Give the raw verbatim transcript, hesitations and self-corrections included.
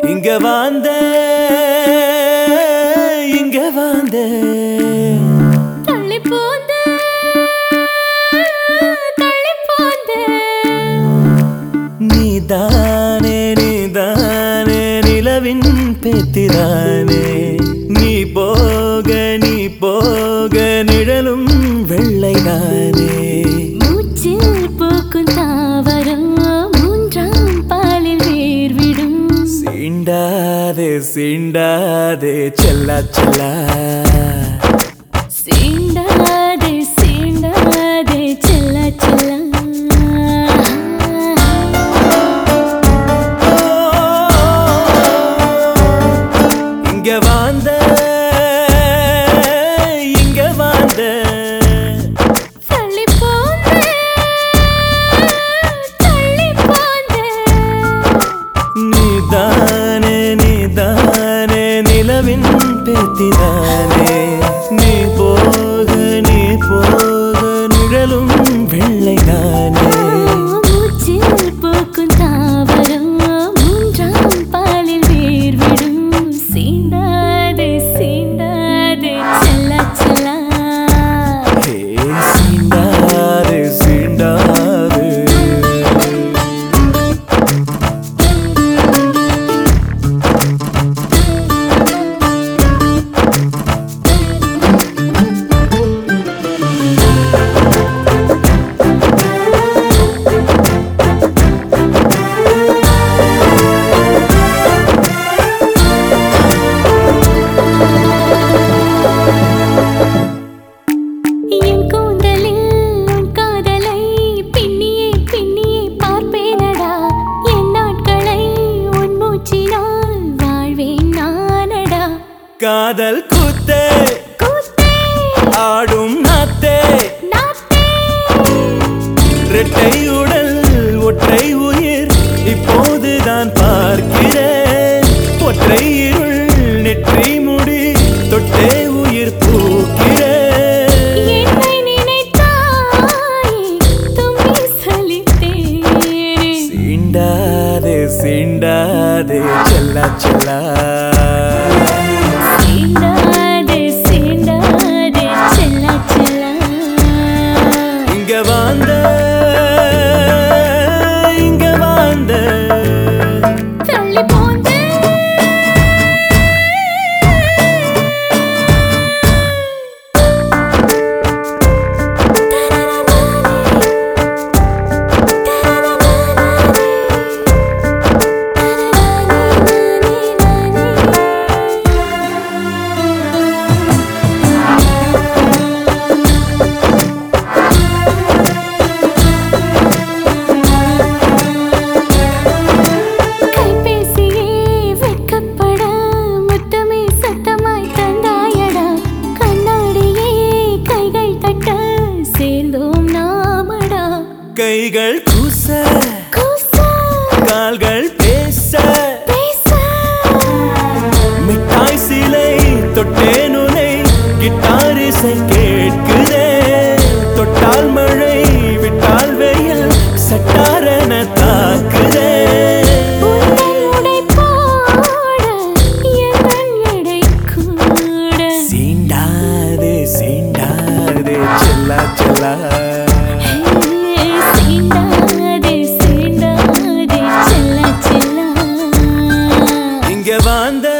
இங்க வாந்த இங்க வாந்த தள்ளி போந்த தள்ளி போந்த நீதானே நீதானே நிலவின் பேத்திதானே நீ போக நீ போக நிழலும் வெள்ளைதானே மூச்சில் போக்கும் தாவரம் மூன்றாம் பாலில் வேர்விடும் சீண்டாதே சீண்டாதே செல்லா செல்லா சீண்டாதே சீண்டாதே செல்ல செல்ல இங்க வாந்த இங்க வாந்த தள்ளி போந்த தள்ளி போந்த நீதானே நீதானே நிலவின் பேத்திதானே நீ போக நீ போக நிழலும் வெள்ளைதானே மூச்சில் போக்கும் தாவரம் மூன்றாம் பாலில் வேர்விடும் சீண்டாதே சீண்டாதே செல்ல செல்ல ஹே சீண்டாதே சீண்டாதே என் கூந்தலில் உன் காதலை பின்னியே பின்னியே பார்ப்பேனடா என் நாட்களை உன் மூச்சினால் வாழ்வேன் நானடா காதல் கூத்தே கூத்தே ஆடும் நாத்தே நாத்தே இரட்டை உடல் ஒற்றை உயிர் இப்போதுதான் பார்க்கிறேன் ஒற்றை இருள் நெற்றி முடி தொட்டே உயிர் பூக்கிறேன் என்னை நினைத்தாய் தும்பி சலித்தேனே சீண்டாதே சீண்டாதே செல்லா செல்லா சீண்டாதே சீண்டாதே செல்ல செல்ல இங்க வாந்த இங்க வாந்த தள்ளி போந்த கைபேசியே வெட்கப்பட முத்தமே சத்தமாய் தந்தாயடா கண்ணாடியே கைகள் தட்ட சேர்ந்தோம் நாமடா கைகள் கூச கூச கால்கள் பேச பேச மிட்டாய் சிலை தொட்டேன் உனை கிட்டார் இசை கேட்குதே தொட்டால் மழை விட்டால் வெயில் சட்டாரென தாக்குதே உந்தன் உடை போட எந்தன் எடை கூட சீண்டாதே சீண்டாதே செல்லா செல்லா சீண்டாதே சீண்டாதே செல்ல செல்ல இங்க வாந்த